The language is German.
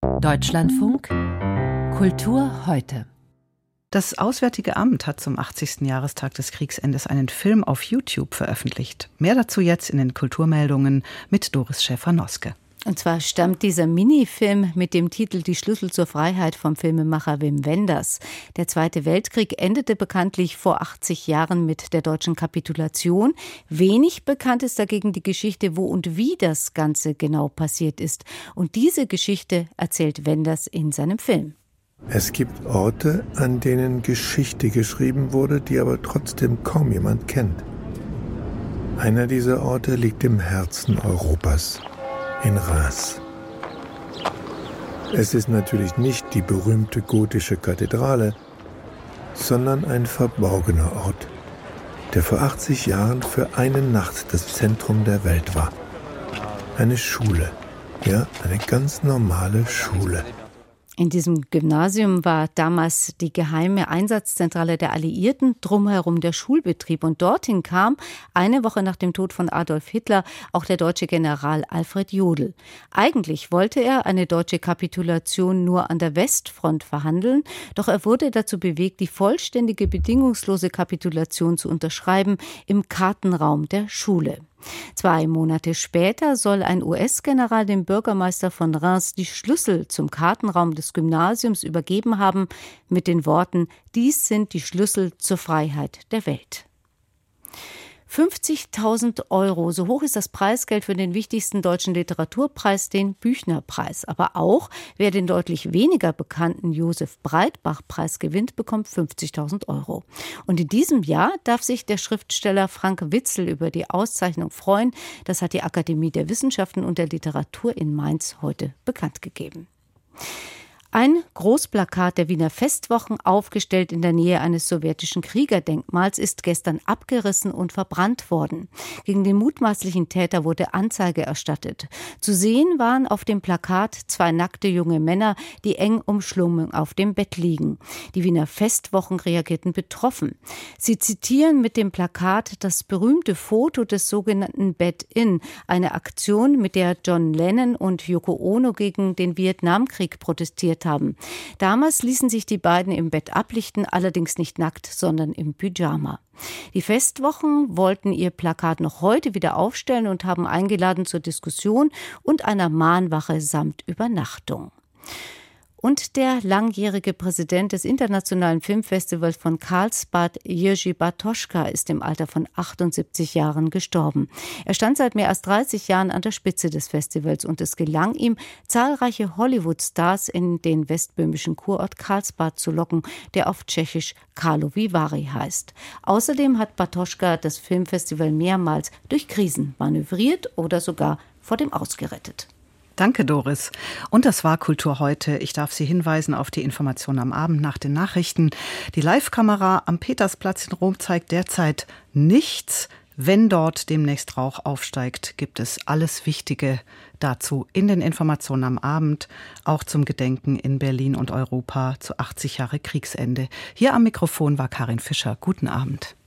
Deutschlandfunk Kultur heute. Das Auswärtige Amt hat zum 80. Jahrestag des Kriegsendes einen Film auf YouTube veröffentlicht. Mehr dazu jetzt in den Kulturmeldungen mit Doris Schäfer-Noske. Und zwar stammt dieser Minifilm mit dem Titel »Die Schlüssel zur Freiheit« vom Filmemacher Wim Wenders. Der Zweite Weltkrieg endete bekanntlich vor 80 Jahren mit der deutschen Kapitulation. Wenig bekannt ist dagegen die Geschichte, wo und wie das Ganze genau passiert ist. Und diese Geschichte erzählt Wenders in seinem Film. Es gibt Orte, an denen Geschichte geschrieben wurde, die aber trotzdem kaum jemand kennt. Einer dieser Orte liegt im Herzen Europas. In Reims. Es ist natürlich nicht die berühmte gotische Kathedrale, sondern ein verborgener Ort, der vor 80 Jahren für eine Nacht das Zentrum der Welt war. Eine Schule, ja, eine ganz normale Schule. In diesem Gymnasium war damals die geheime Einsatzzentrale der Alliierten, drumherum der Schulbetrieb. Und dorthin kam eine Woche nach dem Tod von Adolf Hitler auch der deutsche General Alfred Jodl. Eigentlich wollte er eine deutsche Kapitulation nur an der Westfront verhandeln, doch er wurde dazu bewegt, die vollständige, bedingungslose Kapitulation zu unterschreiben im Kartenraum der Schule. 2 Monate später soll ein US-General dem Bürgermeister von Reims die Schlüssel zum Kartenraum des Gymnasiums übergeben haben, mit den Worten: Dies sind die Schlüssel zur Freiheit der Welt. 50.000 €, so hoch ist das Preisgeld für den wichtigsten deutschen Literaturpreis, den Büchner-Preis. Aber auch wer den deutlich weniger bekannten Josef-Breitbach-Preis gewinnt, bekommt 50.000 €. Und in diesem Jahr darf sich der Schriftsteller Frank Witzel über die Auszeichnung freuen. Das hat die Akademie der Wissenschaften und der Literatur in Mainz heute bekannt gegeben. Ein Großplakat der Wiener Festwochen, aufgestellt in der Nähe eines sowjetischen Kriegerdenkmals, ist gestern abgerissen und verbrannt worden. Gegen den mutmaßlichen Täter wurde Anzeige erstattet. Zu sehen waren auf dem Plakat 2 nackte junge Männer, die eng umschlungen auf dem Bett liegen. Die Wiener Festwochen reagierten betroffen. Sie zitieren mit dem Plakat das berühmte Foto des sogenannten Bed-In, eine Aktion, mit der John Lennon und Yoko Ono gegen den Vietnamkrieg protestiert haben. Damals ließen sich die beiden im Bett ablichten, allerdings nicht nackt, sondern im Pyjama. Die Festwochen wollten ihr Plakat noch heute wieder aufstellen und haben eingeladen zur Diskussion und einer Mahnwache samt Übernachtung. Und der langjährige Präsident des Internationalen Filmfestivals von Karlsbad, Jerzy Bartoschka, ist im Alter von 78 Jahren gestorben. Er stand seit mehr als 30 Jahren an der Spitze des Festivals und es gelang ihm, zahlreiche Hollywood-Stars in den westböhmischen Kurort Karlsbad zu locken, der auf Tschechisch Karlovy Vary heißt. Außerdem hat Bartoschka das Filmfestival mehrmals durch Krisen manövriert oder sogar vor dem Aus gerettet. Danke, Doris. Und das war Kultur heute. Ich darf Sie hinweisen auf die Informationen am Abend nach den Nachrichten. Die Live-Kamera am Petersplatz in Rom zeigt derzeit nichts. Wenn dort demnächst Rauch aufsteigt, gibt es alles Wichtige dazu in den Informationen am Abend, auch zum Gedenken in Berlin und Europa zu 80 Jahre Kriegsende. Hier am Mikrofon war Karin Fischer. Guten Abend.